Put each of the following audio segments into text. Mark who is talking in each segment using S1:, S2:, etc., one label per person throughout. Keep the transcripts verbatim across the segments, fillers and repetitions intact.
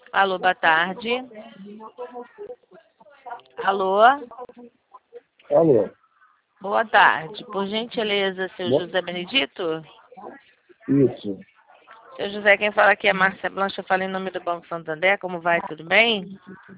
S1: Alô, boa tarde. Alô?
S2: Alô?
S1: Boa tarde. Por gentileza, seu
S2: Bo-
S1: José Benedito?
S2: Isso.
S1: Seu José, quem fala aqui é Márcia Blancha, eu falo em nome do Banco Santander. Como vai? Tudo bem?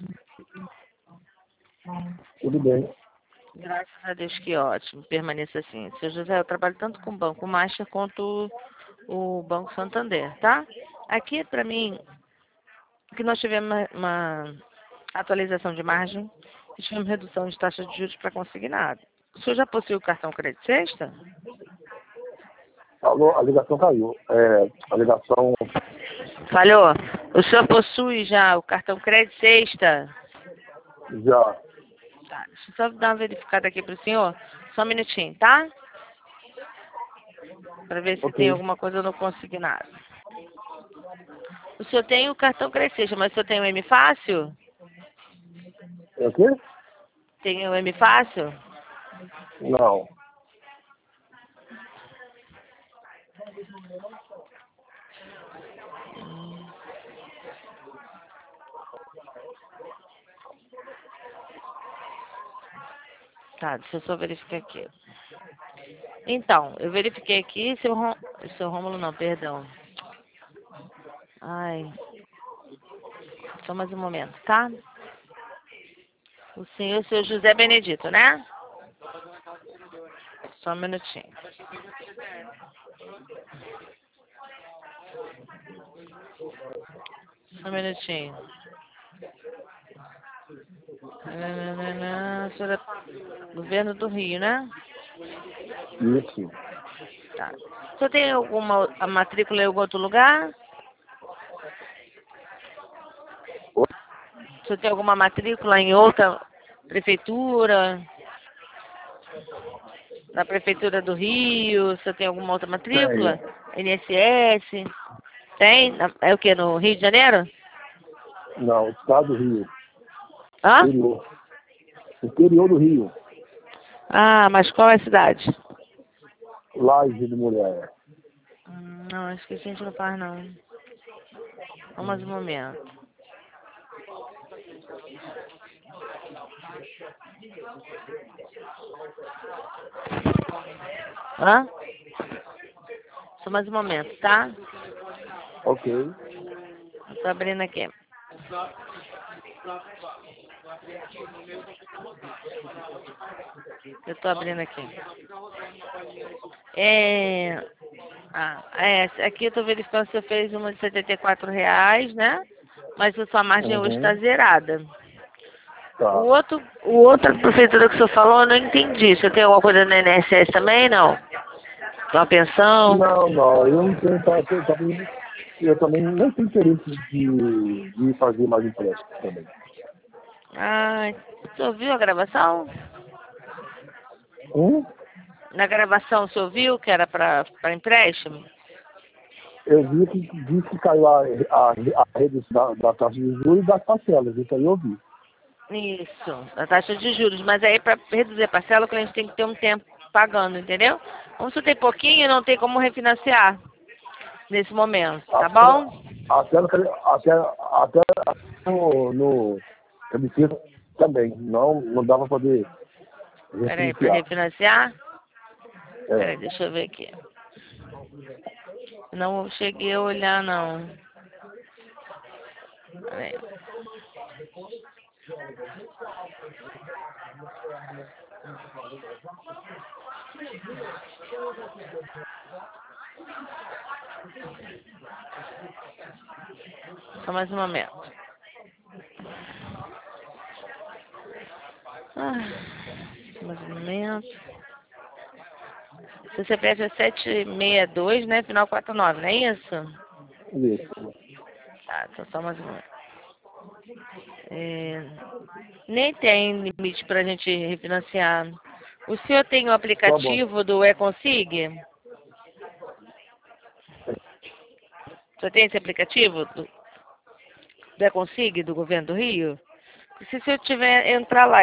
S2: Tudo bem.
S1: Graças a Deus, que ótimo. Permaneça assim. Seu José, eu trabalho tanto com o Banco Master quanto o Banco Santander, tá? Aqui, para mim, que nós tivemos uma, uma atualização de margem e tivemos redução de taxa de juros para consignado. O senhor já possui o cartão Crédito Sexta?
S2: Alô, a ligação caiu. É, a ligação.
S1: Falhou? O senhor possui já o cartão Crédito Sexta?
S2: Já.
S1: Tá, deixa eu só dar uma verificada aqui para o senhor. Só um minutinho, tá? Para ver se tem
S2: Ok.
S1: alguma coisa no consignado. O senhor tem o cartão Crédito Sexta, mas o senhor tem o M Fácil?
S2: É o quê?
S1: Tem o M Fácil?
S2: Não.
S1: Tá, deixa eu só verificar aqui. Então, eu verifiquei aqui, seu, Rom... seu Rômulo não, perdão. Ai, só mais um momento, tá? O senhor, seu José Benedito, né? Só um minutinho. Só um minutinho. Nananana, senhora... Governo do Rio, né?
S2: Isso.
S1: Tá. O senhor tem alguma a matrícula em algum outro lugar?
S2: Oi?
S1: O senhor tem alguma matrícula em outra prefeitura? Na prefeitura do Rio? O senhor tem alguma outra matrícula?
S2: Tenho.
S1: N S S? Tem? É o que? No Rio de Janeiro?
S2: Não, estado do Rio.
S1: Hã?
S2: Interior. Interior do Rio.
S1: Ah, mas qual é a cidade?
S2: Laje de Mulher.
S1: Hum, Não, acho que a gente não faz, não. Só mais um momento. Hã? Só mais um momento, tá?
S2: Ok.
S1: Eu tô abrindo aqui. Eu tô abrindo aqui. É... Ah, é, aqui eu tô verificando se você fez uma de setenta e quatro reais, né? Mas a sua margem hoje está
S2: Uhum.
S1: zerada. O
S2: Tá.
S1: outro, o outra prefeitura que o senhor falou, eu não entendi. Você tem alguma coisa no I N S S também, não? Uma pensão?
S2: Não, não. Eu não tenho. Tá, tá, tá, eu também não tenho interesse de, de fazer mais empréstimo também.
S1: Ah, o senhor viu a gravação?
S2: Um,
S1: Na gravação o senhor viu que era para empréstimo?
S2: eu vi que disse que caiu a, a, a redução da, da taxa de juros e das parcelas. Isso aí eu vi.
S1: Isso, a taxa de juros. Mas aí para reduzir a parcela, o cliente tem que ter um tempo pagando, entendeu? Como se tem pouquinho, não tem como refinanciar nesse momento, tá
S2: Até,
S1: bom?
S2: até, no- até, até no, no Cabeceira também. Não, não dá para poder
S1: Peraí, para
S2: refinanciar.
S1: refinanciar?
S2: É.
S1: Peraí, deixa eu ver aqui. Não cheguei a olhar, não. Peraí. Só mais um momento. Ah, só mais um momento. Seu C P F é sete seis dois, né? Final quatro nove, não é isso?
S2: Isso.
S1: Tá, então só mais um momento. É, nem tem limite para a gente refinanciar. O senhor tem o
S2: Tá bom.
S1: aplicativo do Econsig? O senhor tem esse aplicativo do, do Econsig, do Governo do Rio? Se o senhor tiver, entrar lá